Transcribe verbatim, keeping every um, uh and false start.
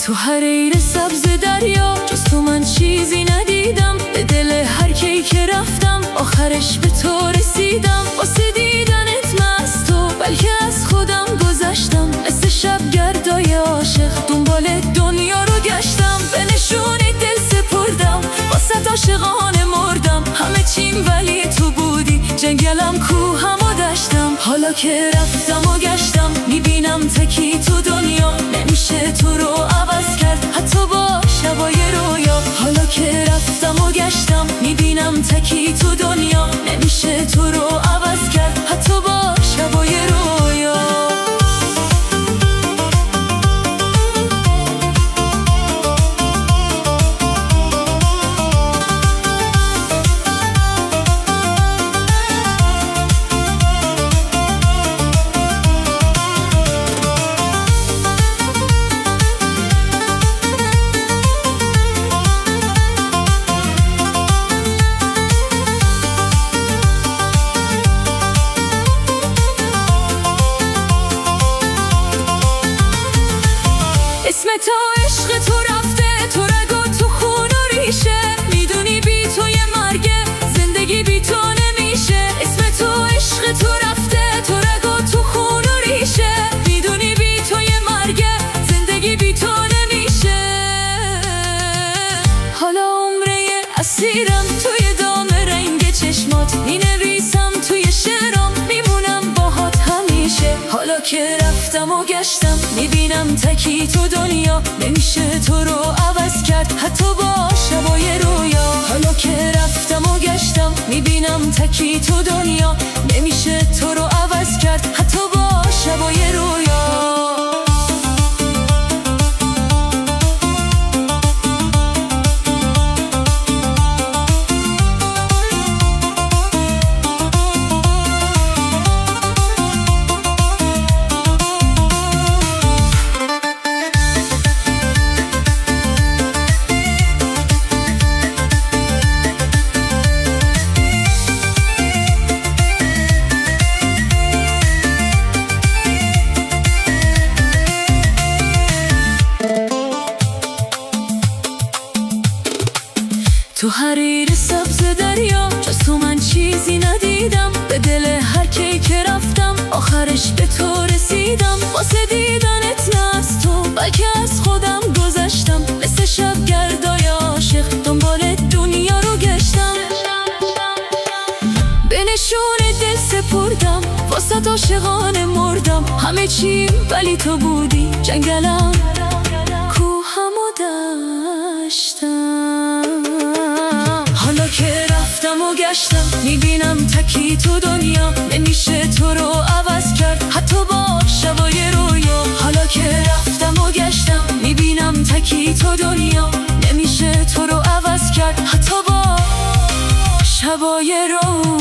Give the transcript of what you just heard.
تو حریر سبز دریا جز تو من چیزی ندیدم. به دل هر کی که رفتم آخرش به تو رسیدم. واسه دیدنت مست تو بلکه از خودم گذشتم. مثل شب گردای عاشق دنبال دنیا رو گشتم. به نشونی دل سپردم واسه عاشقانه مردم. همه چیم ولی تو بودی، جنگلم کوهم و دشتم. حالا که رفتم و گشتم میبینم تکی تو دنیا. نمیشه تو رو عوض کرد حتی با شبای رویا. حالا که رفتم و گشتم میبینم تکی تو دنیا. نمیشه تو رو عوض کرد حتی با شبای رویا. اسم تو عشق تو رفته تو رگ و تو خون و ریشه. میدونی بی تو یه مرگه زندگی بی تو نمیشه. اسم تو عشق تو رفته تو رگ و تو خون و ریشه. میدونی بی تو یه مرگه زندگی بی تو نمیشه. حالا عمره اسیرم توی دام رنگ چشمات. مینویسم توی شعرام میمونم باهات همیشه. حالا که رفتم و گشتم میبینم تکی تو دنیا. نمیشه تو رو عوض کرد حتی با شبای رویا. حالا که رفتم و گشتم میبینم تکی تو دنیا. نمیشه تو رو عوض کرد حتی با شبای رویا. تو حریر سبز دریا جز تو من چیزی ندیدم. به دل هر کی که رفتم آخرش به تو رسیدم. واسه دیدنت نه از تو بلکه از خودم گذشتم. مثل شب گردای عاشق دنبال دنیا رو گشتم. به نشون دل سپردم واسه عاشقانه مردم. همه چیم ولی تو بودی، جنگلم کوهم و دشتم. حالا که رفتم و گشتم میبینم تکی تو دنیا. نمیشه تو رو عوض کرد حتی با شبای رویا. حالا که رفتم و گشتم میبینم تکی تو دنیا. نمیشه تو رو عوض کرد حتی با شبای رویا.